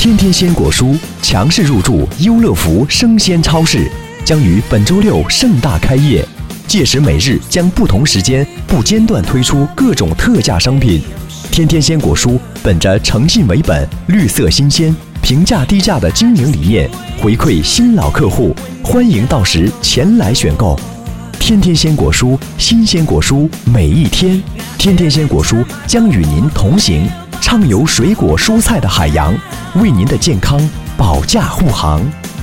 天天鲜果蔬强势入驻优乐福生鲜超市，将于本周六盛大开业。届时每日将不同时间不间断推出各种特价商品。天天鲜果蔬本着诚信为本、绿色新鲜、平价低价的经营理念，回馈新老客户，欢迎到时前来选购。天天鲜果蔬，新鲜果蔬每一天。天天鲜果蔬将与您同行，畅游水果蔬菜的海洋，为您的健康保驾护航。